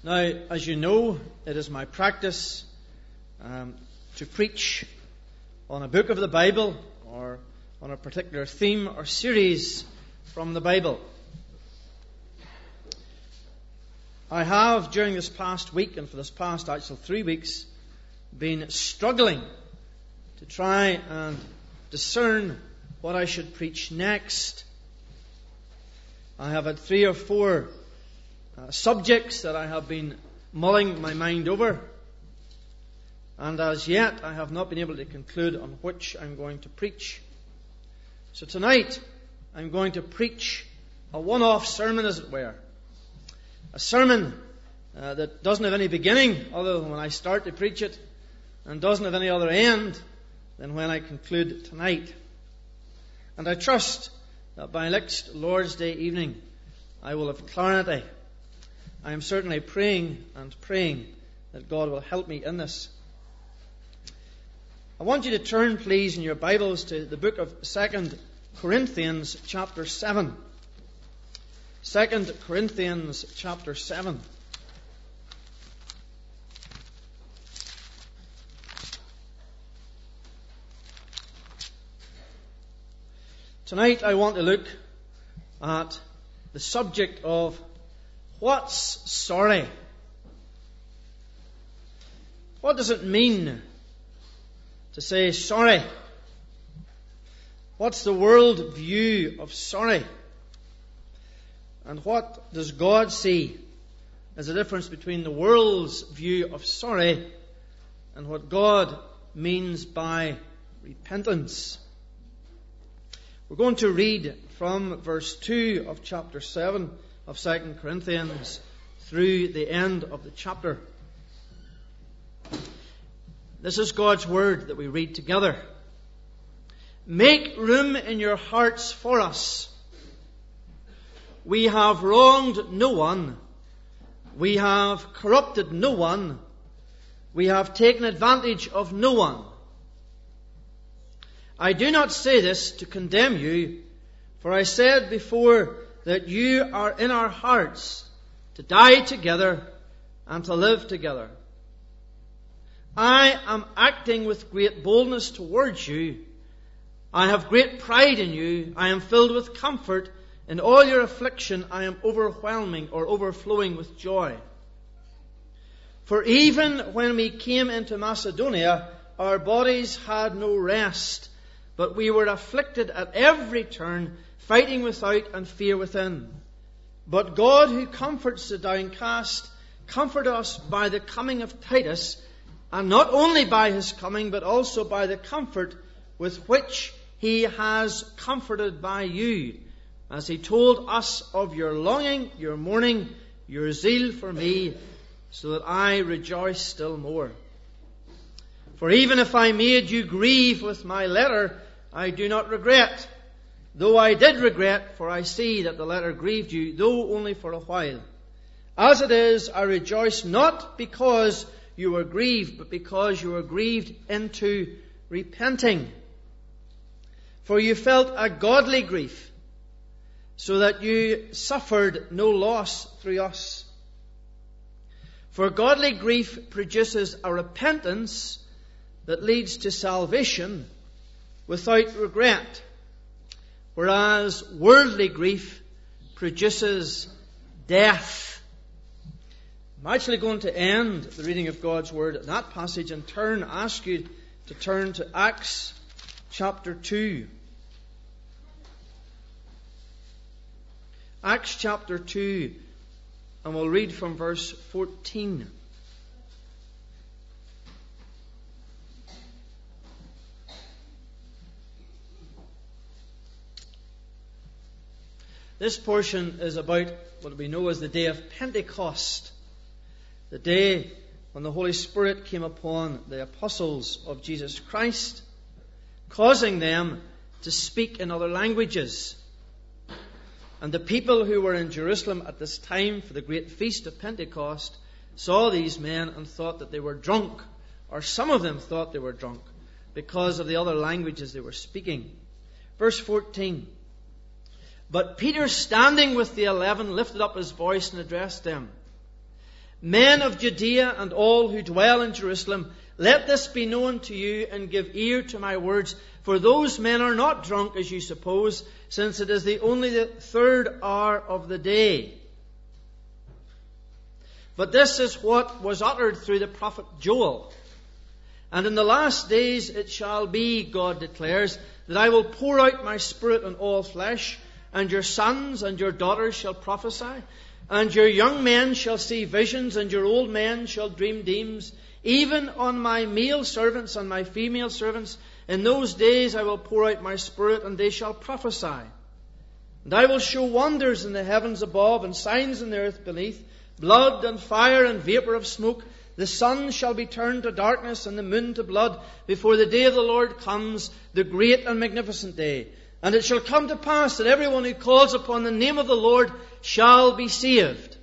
Now, as you know, it is my practice to preach on a book of the Bible or on a particular theme or series from the Bible. I have, during this past week and for this past 3 weeks, been struggling to try and discern what I should preach next. I have had 3 or 4 subjects that I have been mulling my mind over, and as yet I have not been able to conclude on which I'm going to preach. So tonight I'm going to preach a one-off sermon, as it were. A sermon that doesn't have any beginning other than when I start to preach it, and doesn't have any other end than when I conclude tonight. And I trust that by next Lord's Day evening I will have clarity. I am certainly praying that God will help me in this. I want you to turn, please, in your Bibles to the book of 2 Corinthians chapter 7. 2 Corinthians chapter 7. Tonight I want to look at the subject of what's sorry? What does it mean to say sorry? What's the world view of sorry? And what does God see as the difference between the world's view of sorry and what God means by repentance? We're going to read from verse 2 of chapter 7 of 2 Corinthians through the end of the chapter. This is God's word that we read together. Make room in your hearts for us. We have wronged no one. We have corrupted no one. We have taken advantage of no one. I do not say this to condemn you, for I said before that you are in our hearts to die together and to live together. I am acting with great boldness towards you. I have great pride in you. I am filled with comfort. In all your affliction, I am overwhelming or overflowing with joy. For even when we came into Macedonia, our bodies had no rest, but we were afflicted at every turn, fighting without and fear within. But God, who comforts the downcast, comforted us by the coming of Titus, and not only by his coming, but also by the comfort with which he has comforted by you, as he told us of your longing, your mourning, your zeal for me, so that I rejoice still more. For even if I made you grieve with my letter, I do not regret. Though I did regret, for I see that the letter grieved you, though only for a while. As it is, I rejoice not because you were grieved, but because you were grieved into repenting. For you felt a godly grief, so that you suffered no loss through us. For godly grief produces a repentance that leads to salvation without regret, whereas worldly grief produces death. I'm actually going to end the reading of God's Word at that passage and ask you to turn to Acts chapter 2. Acts chapter 2, and we'll read from verse 14. This portion is about what we know as the day of Pentecost, the day when the Holy Spirit came upon the apostles of Jesus Christ, causing them to speak in other languages. And the people who were in Jerusalem at this time for the great feast of Pentecost saw these men and thought that they were drunk, or some of them thought they were drunk, because of the other languages they were speaking. Verse 14. But Peter, standing with the 11, lifted up his voice and addressed them. Men of Judea and all who dwell in Jerusalem, let this be known to you, and give ear to my words. For those men are not drunk, as you suppose, since it is only the 3rd hour of the day. But this is what was uttered through the prophet Joel. And in the last days it shall be, God declares, that I will pour out my Spirit on all flesh, and your sons and your daughters shall prophesy, and your young men shall see visions, and your old men shall dream dreams. Even on my male servants and my female servants, in those days I will pour out my Spirit, and they shall prophesy. And I will show wonders in the heavens above, and signs in the earth beneath, blood and fire and vapour of smoke. The sun shall be turned to darkness, and the moon to blood, before the day of the Lord comes, the great and magnificent day. And it shall come to pass that everyone who calls upon the name of the Lord shall be saved.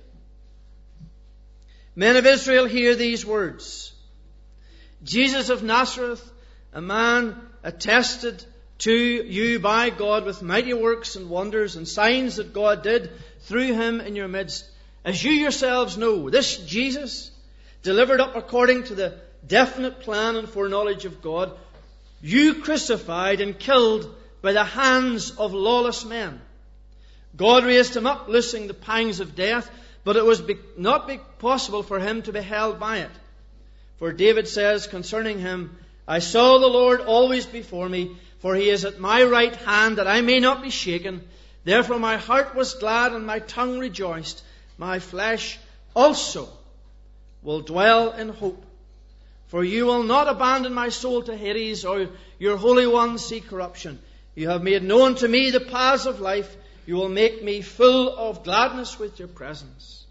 Men of Israel, hear these words. Jesus of Nazareth, a man attested to you by God with mighty works and wonders and signs that God did through him in your midst. As you yourselves know, this Jesus, delivered up according to the definite plan and foreknowledge of God, you crucified and killed by the hands of lawless men. God raised him up, loosing the pangs of death, but it was not possible for him to be held by it. For David says concerning him, I saw the Lord always before me, for he is at my right hand, that I may not be shaken. Therefore my heart was glad, and my tongue rejoiced. My flesh also will dwell in hope. For you will not abandon my soul to Hades, or your Holy One see corruption. You have made known to me the paths of life. You will make me full of gladness with your presence.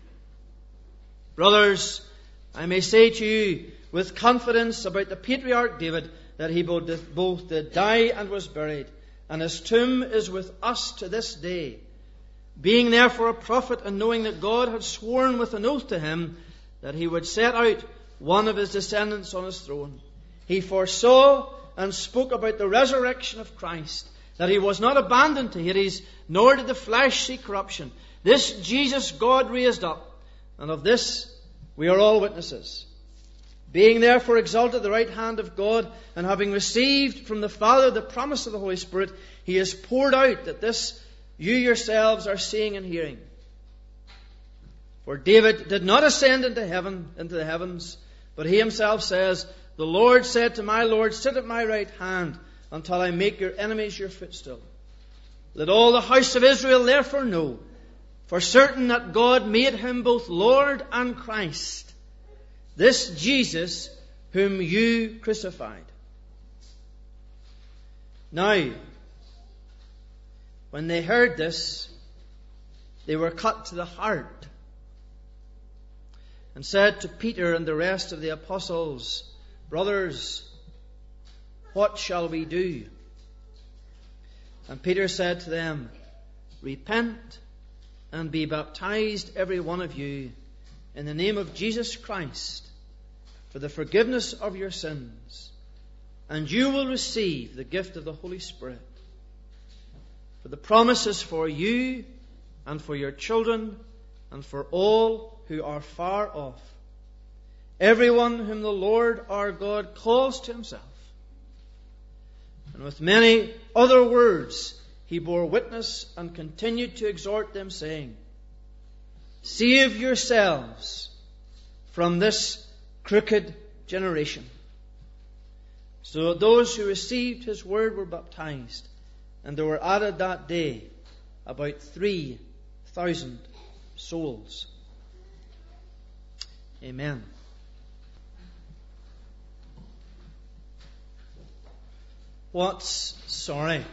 Brothers, I may say to you with confidence about the patriarch David, that he both did die and was buried, and his tomb is with us to this day. Being therefore a prophet, and knowing that God had sworn with an oath to him that he would set out one of his descendants on his throne, he foresaw and spoke about the resurrection of Christ, that he was not abandoned to Hades, nor did the flesh see corruption. This Jesus God raised up, and of this we are all witnesses. Being therefore exalted at the right hand of God, and having received from the Father the promise of the Holy Spirit, he has poured out that this you yourselves are seeing and hearing. For David did not ascend into the heavens, but he himself says, the Lord said to my Lord, sit at my right hand until I make your enemies your footstool. Let all the house of Israel therefore know for certain that God made him both Lord and Christ, this Jesus whom you crucified. Now, when they heard this, they were cut to the heart, and said to Peter and the rest of the apostles, brothers, what shall we do? And Peter said to them, repent and be baptized every one of you in the name of Jesus Christ for the forgiveness of your sins, and you will receive the gift of the Holy Spirit. For the promise is for you and for your children and for all who are far off, everyone whom the Lord our God calls to himself. And with many other words he bore witness and continued to exhort them, saying, save yourselves from this crooked generation. So those who received his word were baptized, and there were added that day about 3,000 souls. Amen. What's sorry?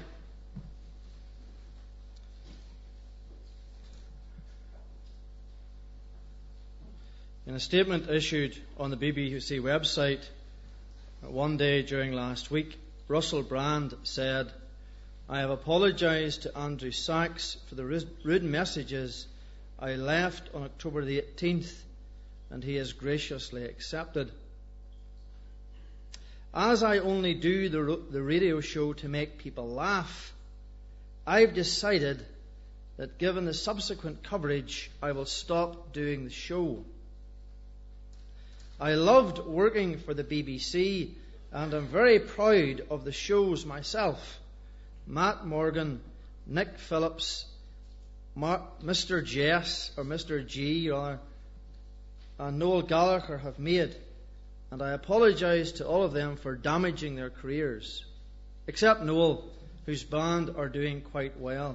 In a statement issued on the BBC website one day during last week, Russell Brand said, I have apologised to Andrew Sachs for the rude messages I left on October the 18th, and he has graciously accepted. As I only do the radio show to make people laugh, I've decided that given the subsequent coverage, I will stop doing the show. I loved working for the BBC, and I'm very proud of the shows myself. Matt Morgan, Nick Phillips, Mr. Jess, or Mr. G, rather, and Noel Gallagher have made, and I apologise to all of them for damaging their careers, except Noel, whose band are doing quite well.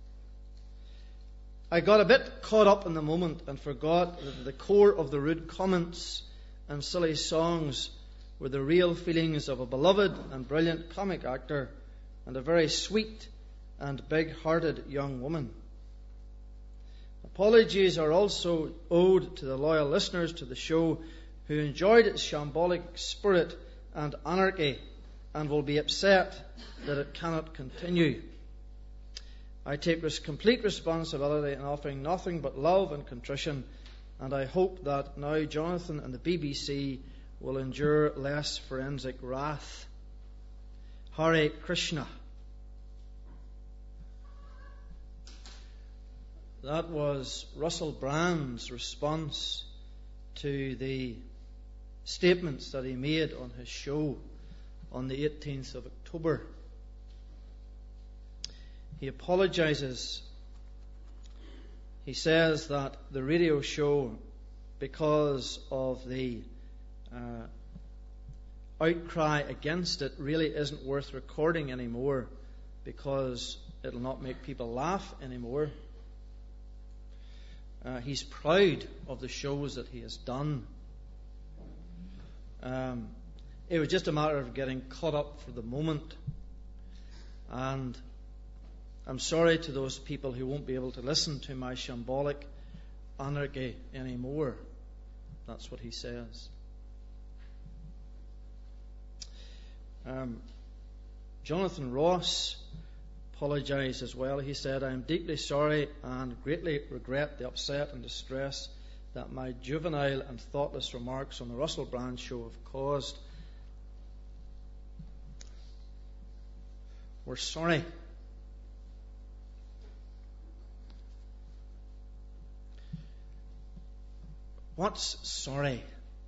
I got a bit caught up in the moment and forgot that the core of the rude comments and silly songs were the real feelings of a beloved and brilliant comic actor and a very sweet and big-hearted young woman. Apologies are also owed to the loyal listeners to the show who enjoyed its shambolic spirit and anarchy and will be upset that it cannot continue. I take complete responsibility in offering nothing but love and contrition, and I hope that now Jonathan and the BBC will endure less forensic wrath. Hare Krishna. That was Russell Brand's response to the statements that he made on his show on the 18th of October. He apologises. He says that the radio show, because of the outcry against it, really isn't worth recording anymore because it'll not make people laugh anymore. He's proud of the shows that he has done. It was just a matter of getting caught up for the moment. And I'm sorry to those people who won't be able to listen to my shambolic anarchy anymore. That's what he says. Jonathan Ross apologised as well. He said, I am deeply sorry and greatly regret the upset and distress that my juvenile and thoughtless remarks on the Russell Brand show have caused. We're sorry. What's sorry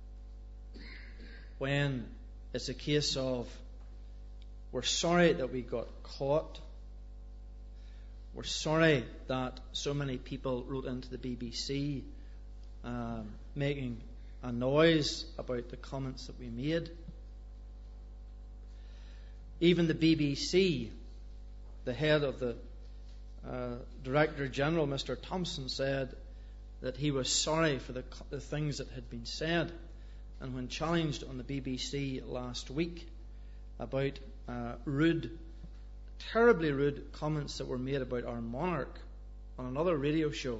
when it's a case of we're sorry that we got caught? We're sorry that so many people wrote into the BBC making a noise about the comments that we made. Even the BBC, the head of the Director General, Mr. Thompson, said that he was sorry for the things that had been said. And when challenged on the BBC last week about terribly rude comments that were made about our monarch on another radio show,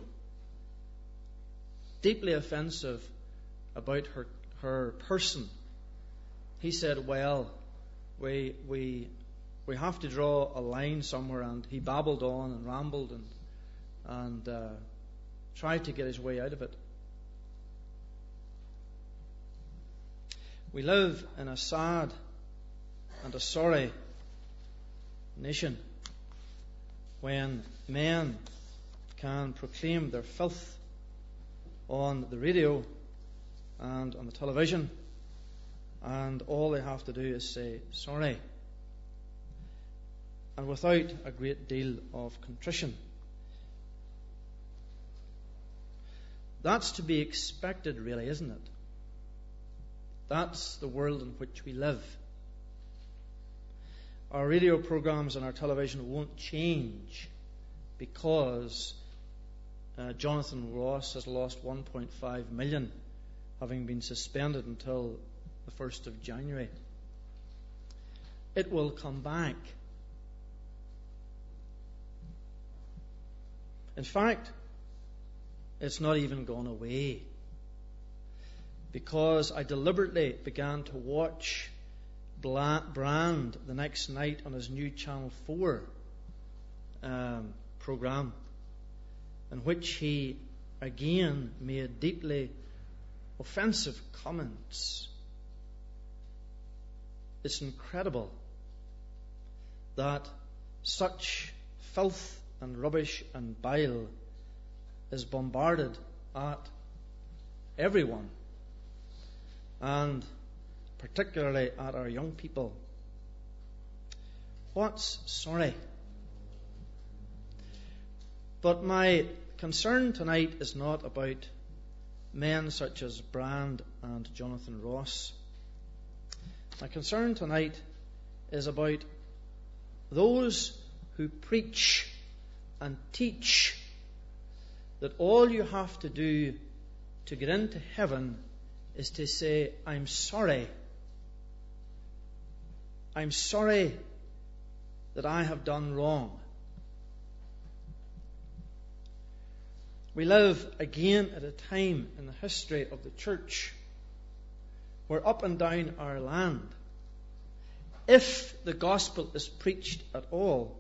deeply offensive about her person, he said, well, we have to draw a line somewhere, and he babbled on and rambled and tried to get his way out of it. We live in a sad and a sorry nation when men can proclaim their filth on the radio and on the television, and all they have to do is say sorry, and without a great deal of contrition. That's to be expected, really, isn't it? That's the world in which we live. Our radio programs and our television won't change because Jonathan Ross has lost 1.5 million, having been suspended until the 1st of January. It will come back. In fact, it's not even gone away, because I deliberately began to watch Brand the next night on his new Channel 4 programme, in which he again made deeply offensive comments. It's incredible that such filth and rubbish and bile is bombarded at everyone and particularly at our young people. What's sorry? But my concern tonight is not about men such as Brand and Jonathan Ross. My concern tonight is about those who preach and teach that all you have to do to get into heaven is to say, I'm sorry. I'm sorry that I have done wrong. We live again at a time in the history of the church where up and down our land, if the gospel is preached at all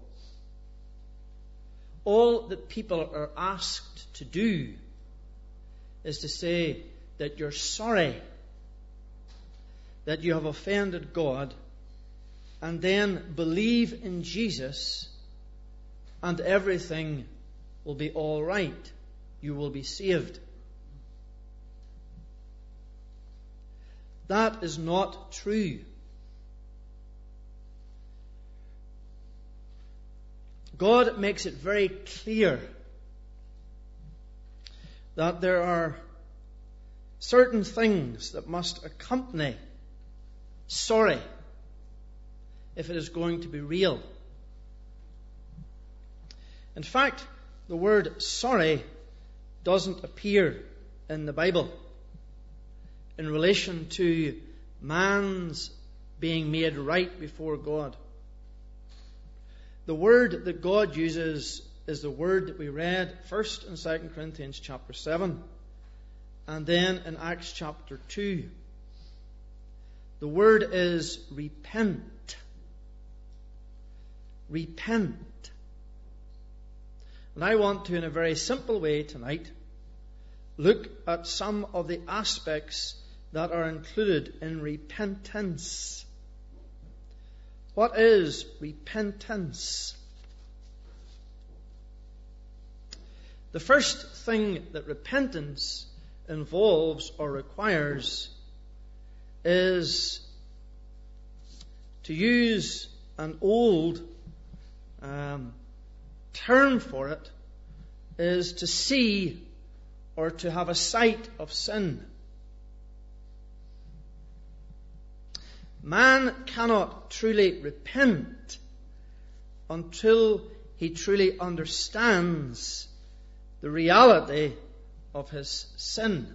that people are asked to do is to say that you're sorry that you have offended God, and then believe in Jesus and everything will be all right. You will be saved. That is not true. God makes it very clear that there are certain things that must accompany sorry if it is going to be real. In fact, the word sorry doesn't appear in the Bible in relation to man's being made right before God. The word that God uses is the word that we read first in 2 Corinthians chapter 7 and then in Acts chapter 2. The word is repent. Repent. And I want to, in a very simple way tonight, look at some of the aspects that are included in repentance. What is repentance? The first thing that repentance involves or requires is, to use an old term for it, is to see or to have a sight of sin. Man cannot truly repent until he truly understands the reality of his sin.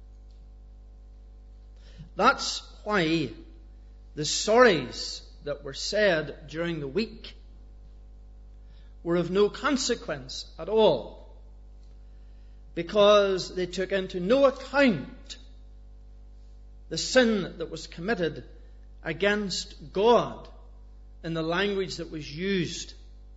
That's why the sorries that were said during the week were of no consequence at all, because they took into no account the sin that was committed against God in the language that was used.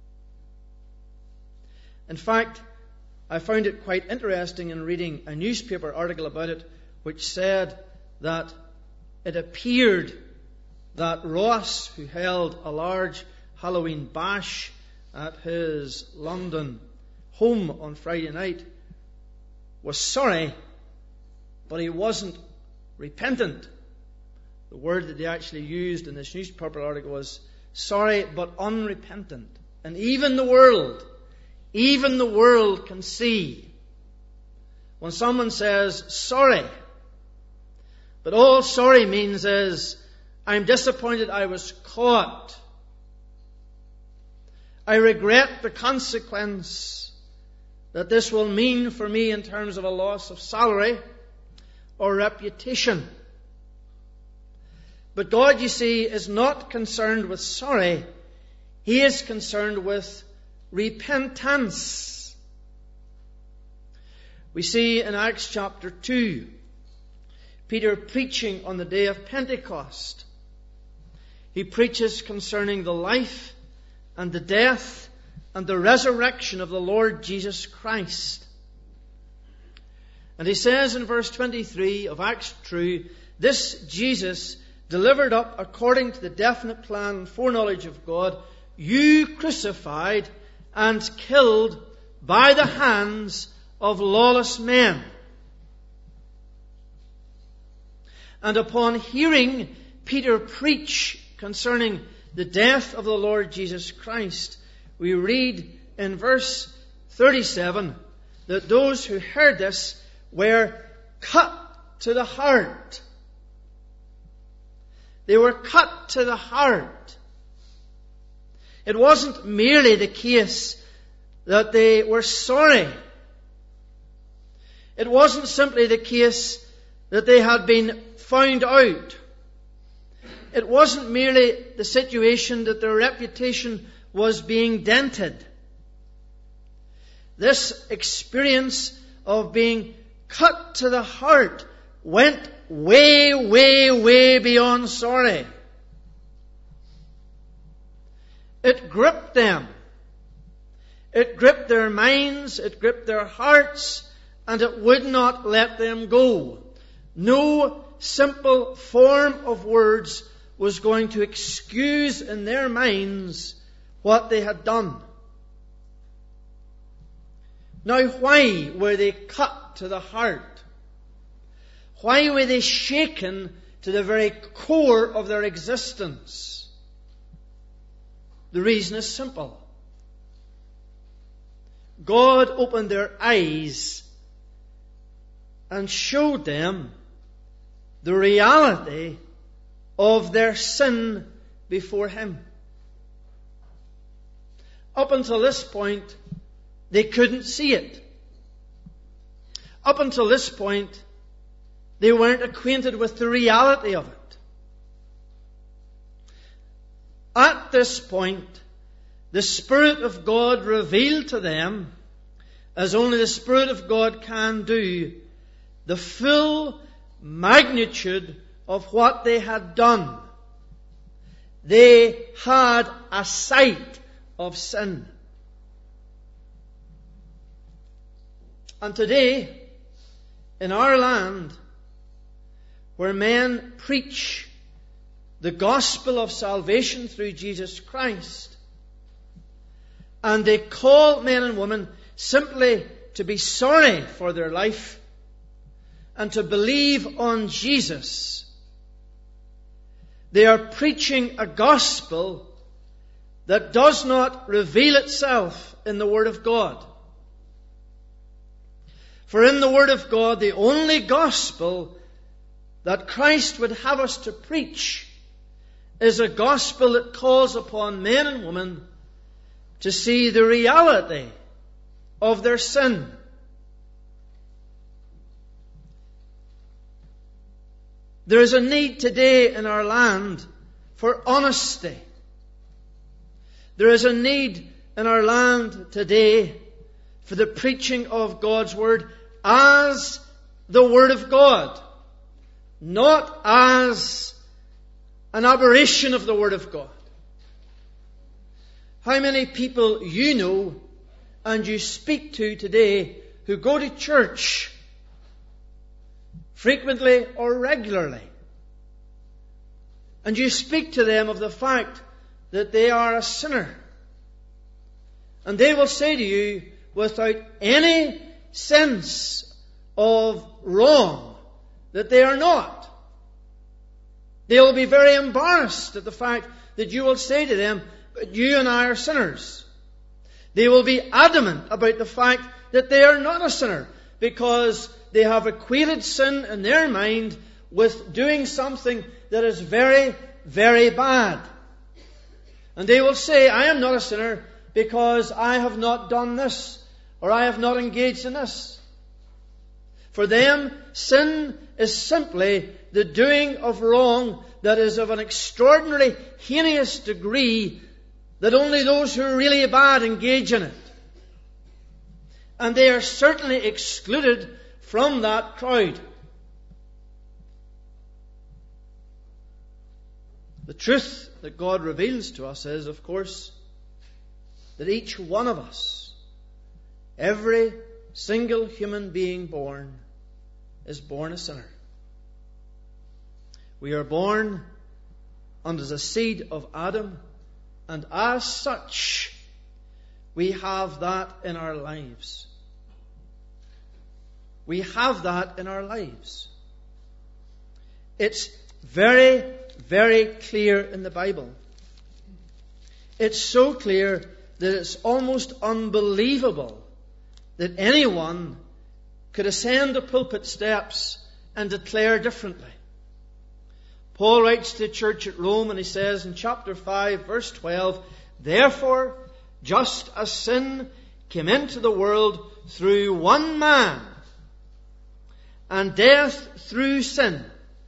In fact, I found it quite interesting in reading a newspaper article about it, which said that it appeared that Ross, who held a large Halloween bash at his London home on Friday night, was sorry, but he wasn't repentant. The word that they actually used in this newspaper article was sorry but unrepentant. And even the world can see when someone says sorry, but all sorry means is, I'm disappointed I was caught. I regret the consequence that this will mean for me in terms of a loss of salary or reputation. But God, you see, is not concerned with sorry. He is concerned with repentance. We see in Acts chapter 2, Peter preaching on the day of Pentecost. He preaches concerning the life and the death and the resurrection of the Lord Jesus Christ. And he says in verse 23 of Acts 2, this Jesus, delivered up according to the definite plan and foreknowledge of God, you crucified and killed by the hands of lawless men. And upon hearing Peter preach concerning the death of the Lord Jesus Christ, we read in verse 37 that those who heard this were cut to the heart. They were cut to the heart. It wasn't merely the case that they were sorry. It wasn't simply the case that they had been found out. It wasn't merely the situation that their reputation was being dented. This experience of being cut to the heart went way, way, way beyond sorry. It gripped them. It gripped their minds, it gripped their hearts, and it would not let them go. No simple form of words was going to excuse in their minds what they had done. Now, why were they cut to the heart? Why were they shaken to the very core of their existence? The reason is simple. God opened their eyes and showed them the reality of their sin before Him. Up until this point, they couldn't see it. Up until this point, they weren't acquainted with the reality of it. At this point, the Spirit of God revealed to them, as only the Spirit of God can do, the full magnitude of what they had done. They had a sight of sin. And today, in our land, where men preach the gospel of salvation through Jesus Christ, and they call men and women simply to be sorry for their life and to believe on Jesus, they are preaching a gospel that does not reveal itself in the Word of God. For in the Word of God, the only gospel that Christ would have us to preach is a gospel that calls upon men and women to see the reality of their sin. There is a need today in our land for honesty. There is a need in our land today for the preaching of God's Word as the Word of God, not as an aberration of the Word of God. How many people you know and you speak to today who go to church frequently or regularly, and you speak to them of the fact that they are a sinner, and they will say to you without any sense of wrong that they are not. They will be very embarrassed at the fact that you will say to them, "But you and I are sinners." They will be adamant about the fact that they are not a sinner, because they have equated sin in their mind with doing something that is very, very bad. And they will say, "I am not a sinner because I have not done this, or I have not engaged in this." For them, sin is simply the doing of wrong that is of an extraordinarily heinous degree, that only those who are really bad engage in it. And they are certainly excluded from that crowd. The truth that God reveals to us is, of course, that each one of us, every single human being born, is born a sinner. We are born under the seed of Adam, and as such, we have that in our lives. We have that in our lives. It's very, very clear in the Bible. It's so clear that it's almost unbelievable that anyone could ascend the pulpit steps and declare differently. Paul writes to the church at Rome, and he says in chapter 5, verse 12, "Therefore, just as sin came into the world through one man, and death through sin,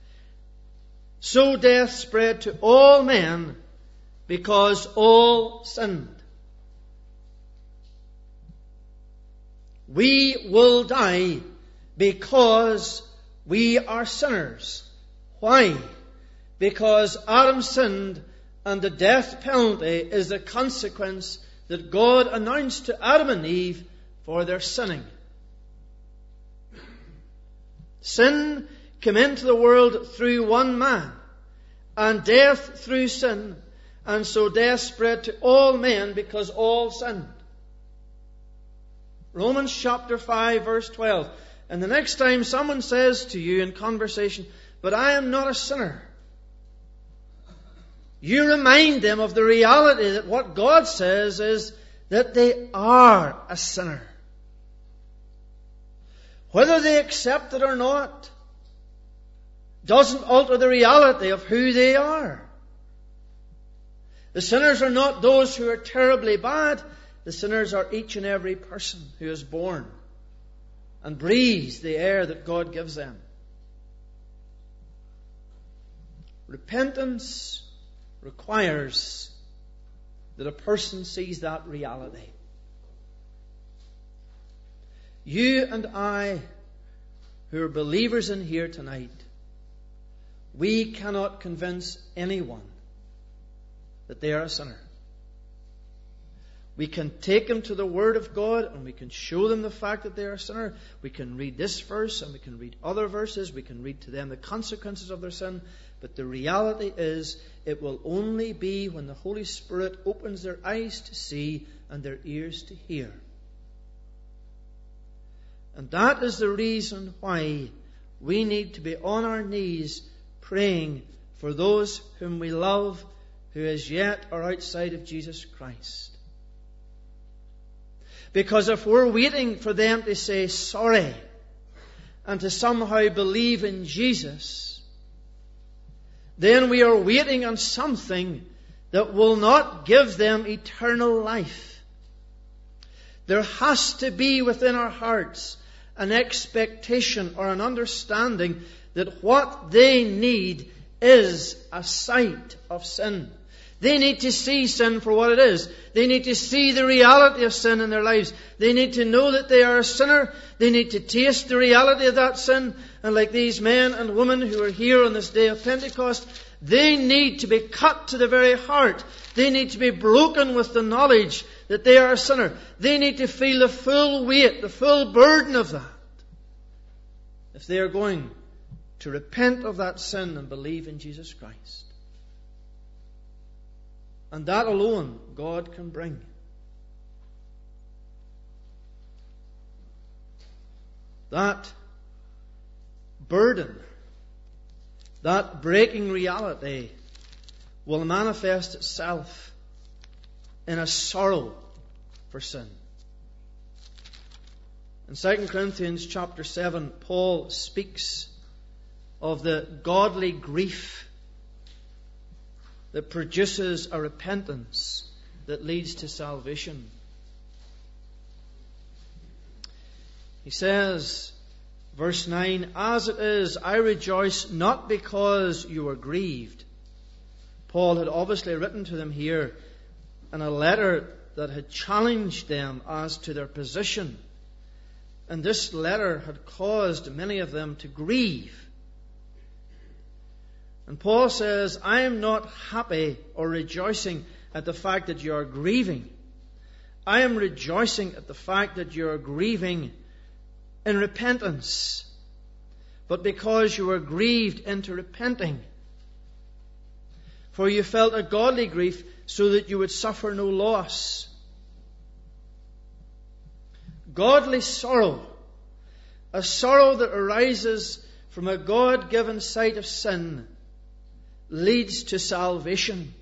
so death spread to all men because all sinned." We will die because we are sinners. Why? Because Adam sinned, and the death penalty is the consequence that God announced to Adam and Eve for their sinning. Sin came into the world through one man, and death through sin, and so death spread to all men because all sinned. Romans chapter 5, verse 12. And the next time someone says to you in conversation, "But I am not a sinner," you remind them of the reality that what God says is that they are a sinner. Whether they accept it or not doesn't alter the reality of who they are. The sinners are not those who are terribly bad. The sinners are each and every person who is born and breathes the air that God gives them. Repentance requires that a person sees that reality. You and I, who are believers in here tonight, we cannot convince anyone that they are a sinner. We can take them to the Word of God and we can show them the fact that they are a sinner. We can read this verse and we can read other verses. We can read to them the consequences of their sin. But the reality is, it will only be when the Holy Spirit opens their eyes to see and their ears to hear. And that is the reason why we need to be on our knees praying for those whom we love who as yet are outside of Jesus Christ. Because if we're waiting for them to say sorry and to somehow believe in Jesus, then we are waiting on something that will not give them eternal life. There has to be within our hearts an expectation or an understanding that what they need is a sight of sin. They need to see sin for what it is. They need to see the reality of sin in their lives. They need to know that they are a sinner. They need to taste the reality of that sin. And like these men and women who are here on this day of Pentecost, they need to be cut to the very heart. They need to be broken with the knowledge that they are a sinner. They need to feel the full weight, the full burden of that, if they are going to repent of that sin and believe in Jesus Christ. And that alone God can bring. That burden, that breaking reality will manifest itself in a sorrow for sin. In 2 Corinthians chapter 7, Paul speaks of the godly grief that produces a repentance that leads to salvation. He says, verse 9, "As it is, I rejoice not because you are grieved." Paul had obviously written to them here in a letter that had challenged them as to their position. And this letter had caused many of them to grieve. And Paul says, I am not happy or rejoicing at the fact that you are grieving. I am rejoicing at the fact that you are grieving in repentance. But because you were grieved into repenting. For you felt a godly grief so that you would suffer no loss. Godly sorrow. A sorrow that arises from a God-given sight of sin leads to salvation.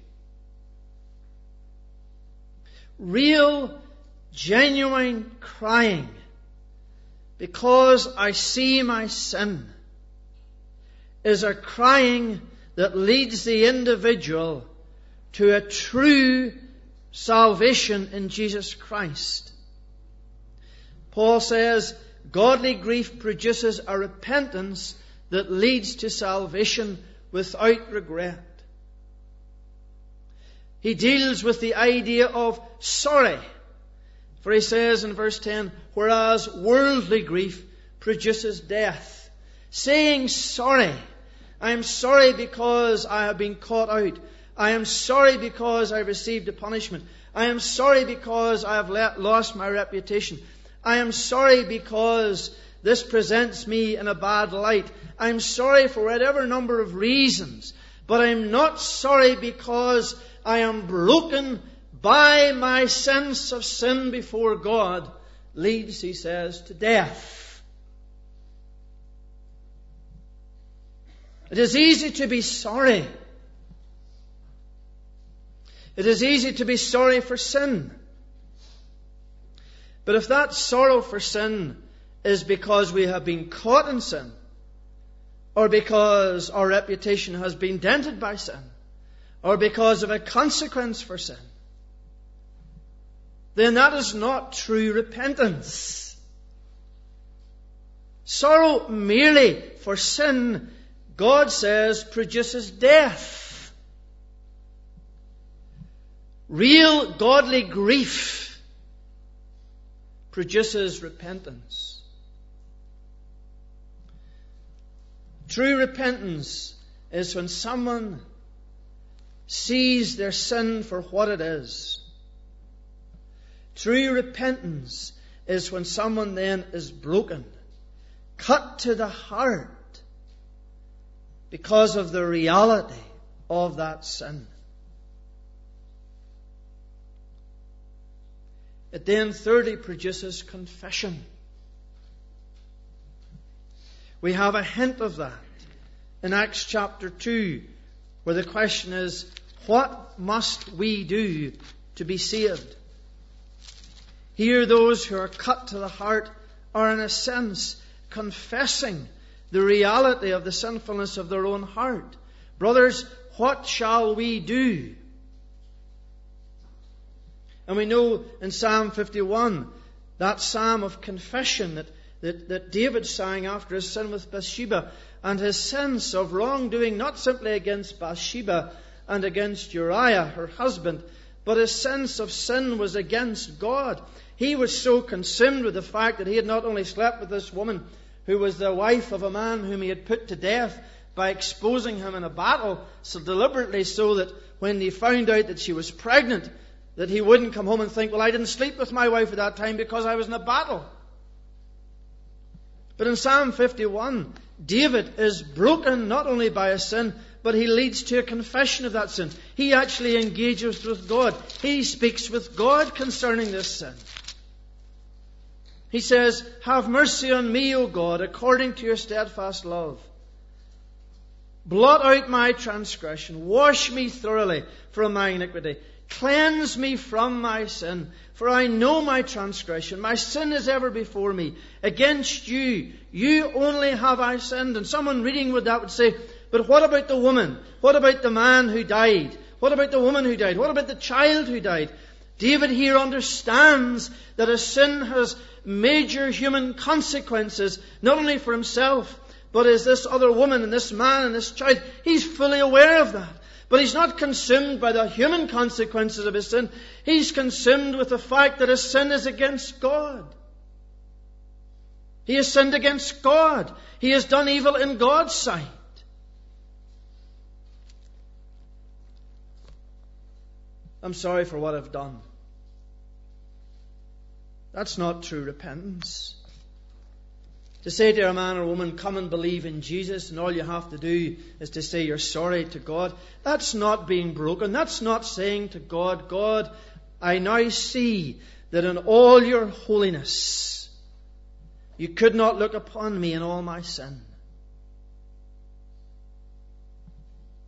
Real, genuine crying because I see my sin is a crying that leads the individual to a true salvation in Jesus Christ. Paul says, godly grief produces a repentance that leads to salvation without regret. He deals with the idea of sorry. For he says in verse 10, whereas worldly grief produces death. Saying sorry. I am sorry because I have been caught out. I am sorry because I received a punishment. I am sorry because I have lost my reputation. I am sorry because this presents me in a bad light. I am sorry for whatever number of reasons. But I am not sorry because I am broken by my sense of sin before God, leads, he says, to death. It is easy to be sorry. It is easy to be sorry for sin. But if that sorrow for sin is because we have been caught in sin, or because our reputation has been dented by sin, or because of a consequence for sin, then that is not true repentance. Sorrow merely for sin, God says, produces death. Real godly grief produces repentance. True repentance is when someone sees their sin for what it is. True repentance is when someone then is broken, cut to the heart because of the reality of that sin. It then thirdly produces confession. We have a hint of that in Acts chapter 2, where the question is, what must we do to be saved? Here those who are cut to the heart are in a sense confessing the reality of the sinfulness of their own heart. Brothers, what shall we do? And we know in Psalm 51, that psalm of confession that David sang after his sin with Bathsheba, and his sense of wrongdoing, not simply against Bathsheba and against Uriah, her husband, but his sense of sin was against God. He was so consumed with the fact that he had not only slept with this woman, who was the wife of a man whom he had put to death by exposing him in a battle, so deliberately so that when he found out that she was pregnant, that he wouldn't come home and think, well, I didn't sleep with my wife at that time because I was in a battle. But in Psalm 51, David is broken not only by a sin, but he leads to a confession of that sin. He actually engages with God. He speaks with God concerning this sin. He says, have mercy on me, O God, according to your steadfast love. Blot out my transgression. Wash me thoroughly from my iniquity. Cleanse me from my sin. For I know my transgression. My sin is ever before me. Against you, you only have I sinned. And someone reading that would say, but what about the woman? What about the man who died? What about the woman who died? What about the child who died? David here understands that a sin has major human consequences, not only for himself, but as this other woman and this man and this child. He's fully aware of that. But he's not consumed by the human consequences of his sin. He's consumed with the fact that his sin is against God. He has sinned against God. He has done evil in God's sight. I'm sorry for what I've done. That's not true repentance. To say to a man or woman, come and believe in Jesus, and all you have to do is to say you're sorry to God, that's not being broken. That's not saying to God, God, I now see that in all your holiness, you could not look upon me in all my sin.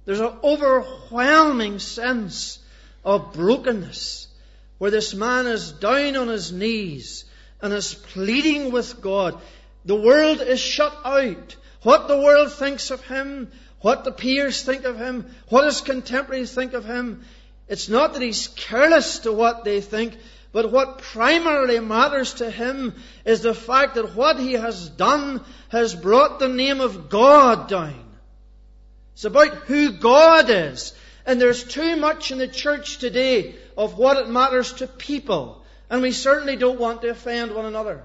There's an overwhelming sense of brokenness where this man is down on his knees and is pleading with God. The world is shut out. What the world thinks of him, what the peers think of him, what his contemporaries think of him, it's not that he's careless to what they think, but what primarily matters to him is the fact that what he has done has brought the name of God down. It's about who God is. And there's too much in the church today of what it matters to people. And we certainly don't want to offend one another.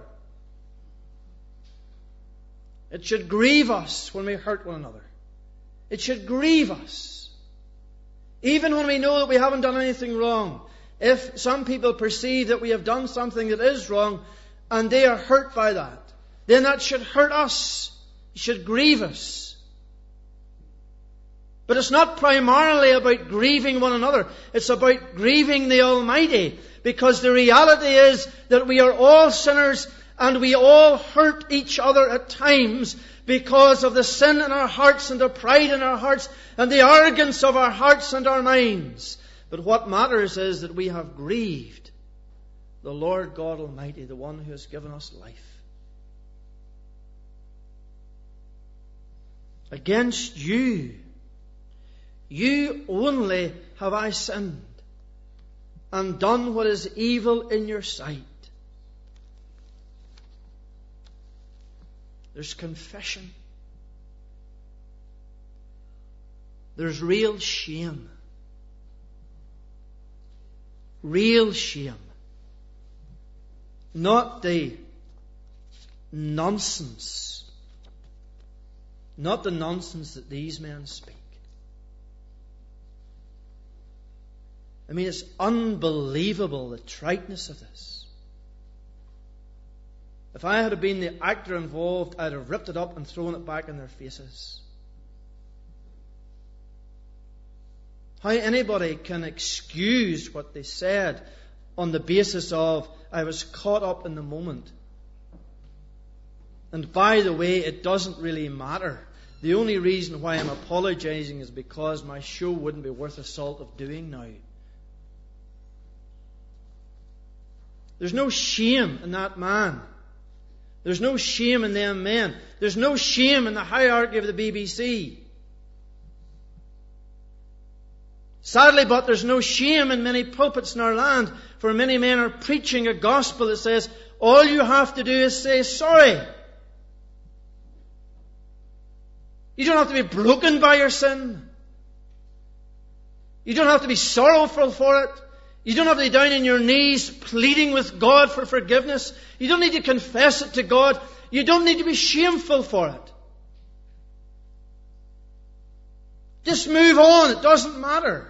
It should grieve us when we hurt one another. It should grieve us. Even when we know that we haven't done anything wrong. If some people perceive that we have done something that is wrong and they are hurt by that, then that should hurt us. It should grieve us. But it's not primarily about grieving one another. It's about grieving the Almighty. Because the reality is that we are all sinners and we all hurt each other at times because of the sin in our hearts and the pride in our hearts and the arrogance of our hearts and our minds. But what matters is that we have grieved the Lord God Almighty, the one who has given us life. Against you only have I sinned and done what is evil in your sight. There's confession. There's real shame. Real shame. Not the nonsense. Not the nonsense that these men speak. I mean, it's unbelievable, the triteness of this. If I had been the actor involved, I'd have ripped it up and thrown it back in their faces. How anybody can excuse what they said on the basis of, I was caught up in the moment. And by the way, it doesn't really matter. The only reason why I'm apologizing is because my show wouldn't be worth the salt of doing now. There's no shame in that man. There's no shame in them men. There's no shame in the hierarchy of the BBC. Sadly, but there's no shame in many pulpits in our land, for many men are preaching a gospel that says, all you have to do is say sorry. You don't have to be broken by your sin. You don't have to be sorrowful for it. You don't have to be down on your knees pleading with God for forgiveness. You don't need to confess it to God. You don't need to be shameful for it. Just move on. It doesn't matter.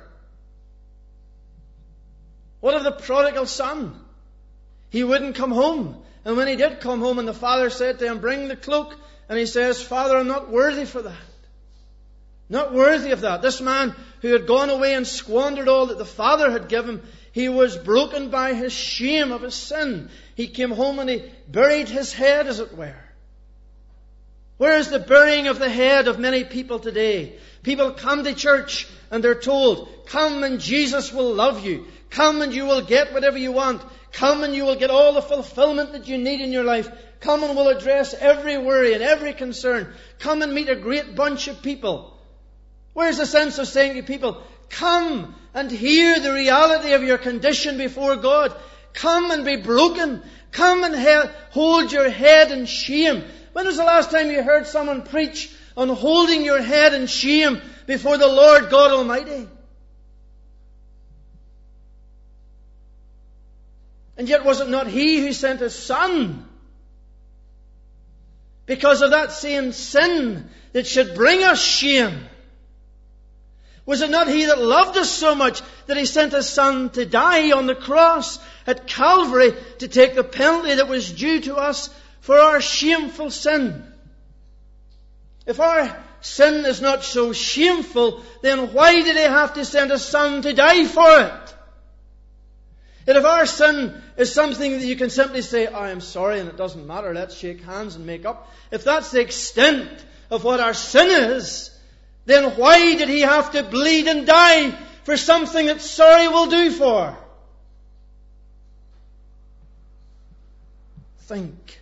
What of the prodigal son? He wouldn't come home. And when he did come home and the father said to him, bring the cloak. And he says, Father, I'm not worthy for that. Not worthy of that. This man who had gone away and squandered all that the father had given, he was broken by his shame of his sin. He came home and he buried his head, as it were. Where is the burying of the head of many people today? People come to church and they're told, come and Jesus will love you. Come and you will get whatever you want. Come and you will get all the fulfillment that you need in your life. Come and we'll address every worry and every concern. Come and meet a great bunch of people. Where's the sense of saying to people, come and hear the reality of your condition before God. Come and be broken. Come and hold your head in shame. When was the last time you heard someone preach on holding your head in shame before the Lord God Almighty? And yet was it not He who sent His Son? Because of that same sin that should bring us shame. Was it not He that loved us so much that He sent His Son to die on the cross at Calvary to take the penalty that was due to us for our shameful sin? If our sin is not so shameful, then why did He have to send His Son to die for it? And if our sin is something that you can simply say, I am sorry and it doesn't matter, let's shake hands and make up. If that's the extent of what our sin is, then why did he have to bleed and die for something that sorry will do for? Think.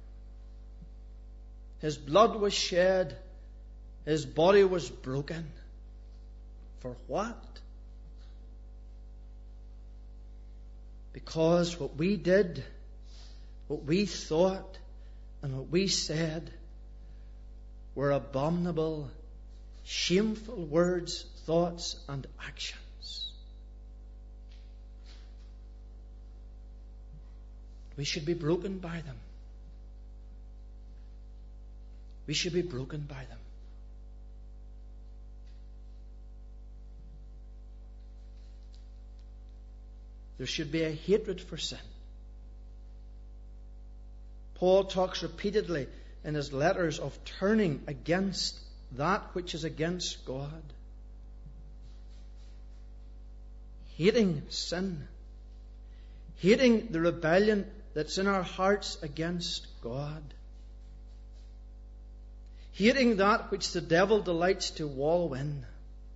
His blood was shed. His body was broken. For what? Because what we did, what we thought, and what we said were abominable, shameful words, thoughts, and actions. We should be broken by them. We should be broken by them. There should be a hatred for sin. Paul talks repeatedly in his letters of turning against that which is against God. Hating sin. Hating the rebellion that's in our hearts against God. Hating that which the devil delights to wallow in.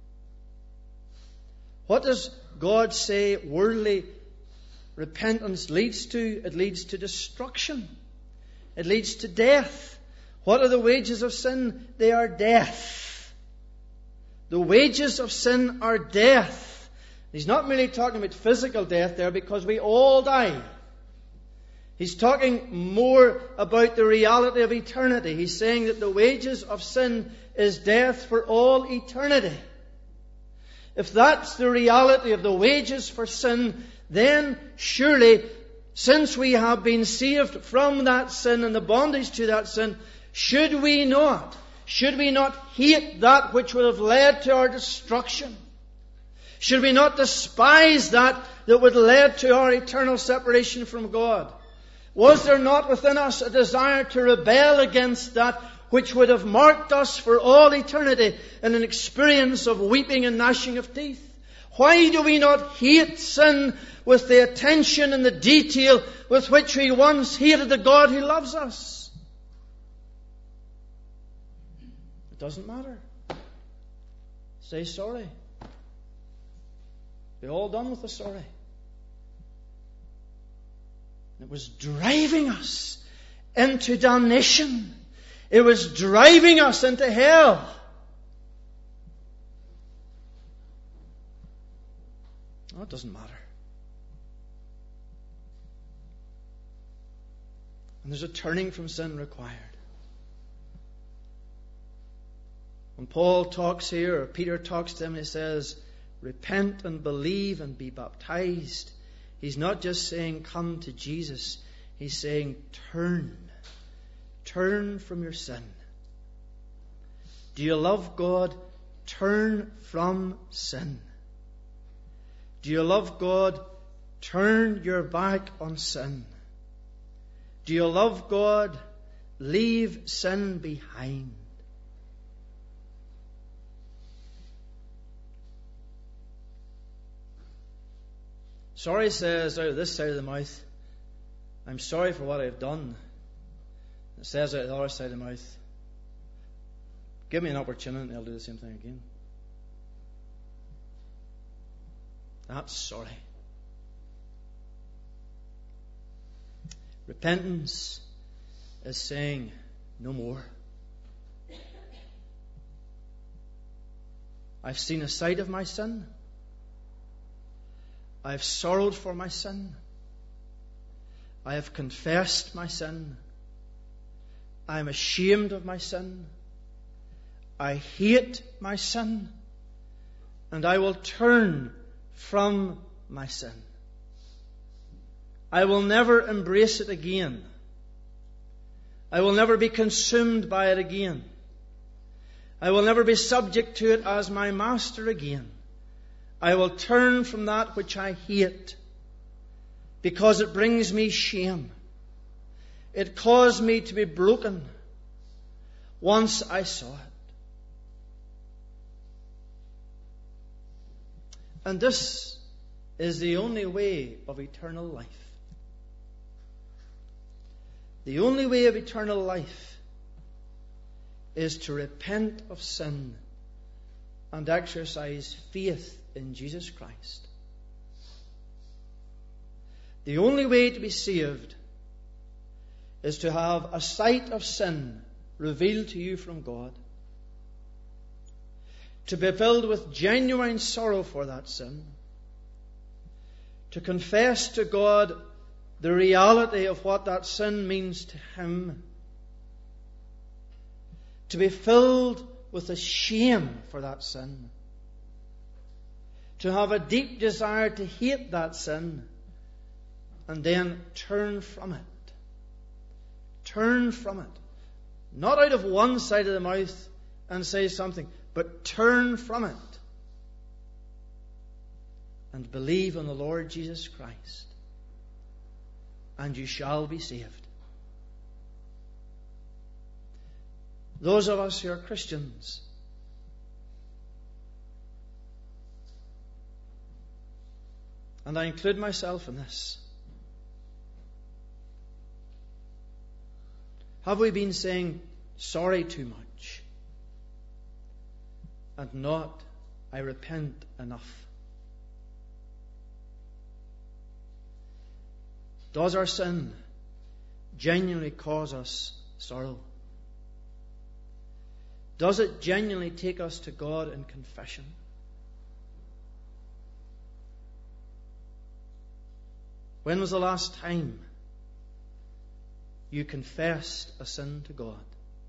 What does God say worldly repentance leads to? It leads to destruction. It leads to death. What are the wages of sin? They are death. The wages of sin are death. He's not merely talking about physical death there, because we all die. He's talking more about the reality of eternity. He's saying that the wages of sin is death for all eternity. If that's the reality of the wages for sin, then surely, since we have been saved from that sin and the bondage to that sin, should we not hate that which would have led to our destruction? Should we not despise that would lead to our eternal separation from God? Was there not within us a desire to rebel against that which would have marked us for all eternity in an experience of weeping and gnashing of teeth? Why do we not hate sin with the attention and the detail with which we once hated the God who loves us? It doesn't matter. Say sorry. We're all done with the sorry. It was driving us into damnation. It was driving us into hell. No, it doesn't matter. And there's a turning from sin required. When Paul talks here, or Peter talks to him, he says, repent and believe and be baptized. He's not just saying come to Jesus. He's saying turn. Turn from your sin. Do you love God? Turn from sin. Do you love God? Turn your back on sin. Do you love God? Leave sin behind. Sorry says out of this side of the mouth, I'm sorry for what I've done. It says out of the other side of the mouth, give me an opportunity and I'll do the same thing again. That's sorry. Repentance is saying no more. I've seen a sight of my sin. I have sorrowed for my sin. I have confessed my sin. I am ashamed of my sin. I hate my sin. And I will turn from my sin. I will never embrace it again. I will never be consumed by it again. I will never be subject to it as my master again. I will turn from that which I hate, because it brings me shame. It caused me to be broken. Once I saw it. And this is the only way of eternal life. The only way of eternal life is to repent of sin and exercise faith in Jesus Christ. The only way to be saved is to have a sight of sin revealed to you from God, to be filled with genuine sorrow for that sin, to confess to God the reality of what that sin means to Him, to be filled with a shame for that sin, to have a deep desire to hate that sin, and then turn from it. Turn from it. Not out of one side of the mouth and say something, but turn from it and believe on the Lord Jesus Christ, and you shall be saved. Those of us who are Christians, and I include myself in this, have we been saying sorry too much and not I repent enough? Does our sin genuinely cause us sorrow? Does it genuinely take us to God in confession? When was the last time you confessed a sin to God?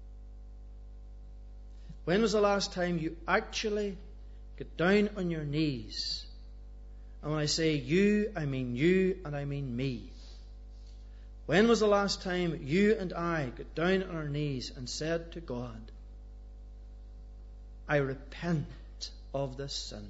When was the last time you actually got down on your knees? And when I say you, I mean you and I mean me. When was the last time you and I got down on our knees and said to God, I repent of this sin?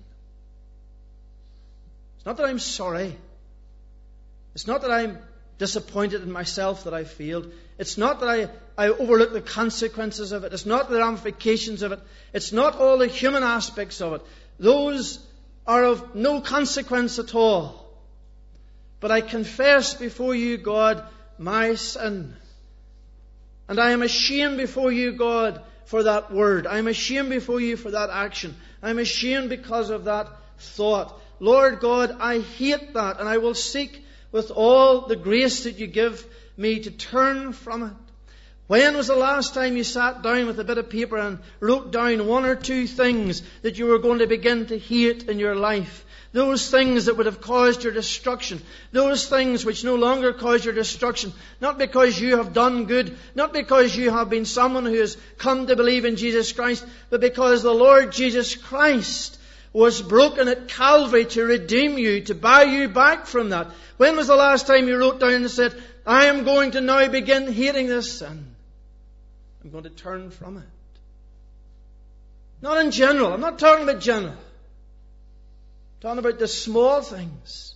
It's not that I'm sorry. It's not that I'm disappointed in myself that I failed. It's not that I overlook the consequences of it. It's not the ramifications of it. It's not all the human aspects of it. Those are of no consequence at all. But I confess before you, God, my sin. And I am ashamed before you, God, for that word. I am ashamed before you for that action. I am ashamed because of that thought. Lord God, I hate that, and I will seek with all the grace that you give me to turn from it. When was the last time you sat down with a bit of paper and wrote down one or two things that you were going to begin to hate in your life? Those things that would have caused your destruction. Those things which no longer cause your destruction. Not because you have done good. Not because you have been someone who has come to believe in Jesus Christ. But because the Lord Jesus Christ was broken at Calvary to redeem you, to buy you back from that. When was the last time you wrote down and said, I am going to now begin hating this sin. I'm going to turn from it. Not in general. I'm not talking about general. I'm talking about the small things.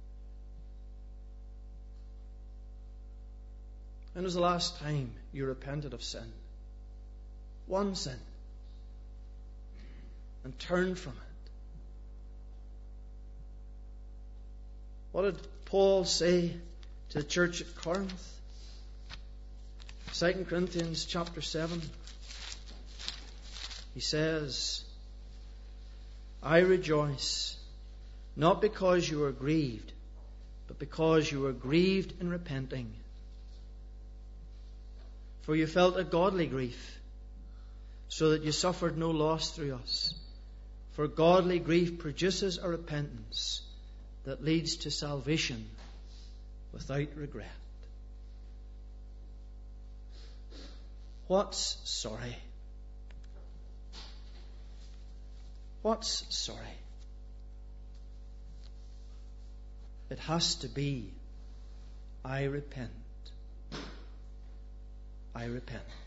When was the last time you repented of sin? One sin. And turned from it. What did Paul say to the church at Corinth? 2 Corinthians chapter 7. He says, I rejoice, not because you are grieved, but because you were grieved in repenting. For you felt a godly grief, so that you suffered no loss through us. For godly grief produces a repentance that leads to salvation without regret. What's sorry? What's sorry? It has to be, I repent. I repent.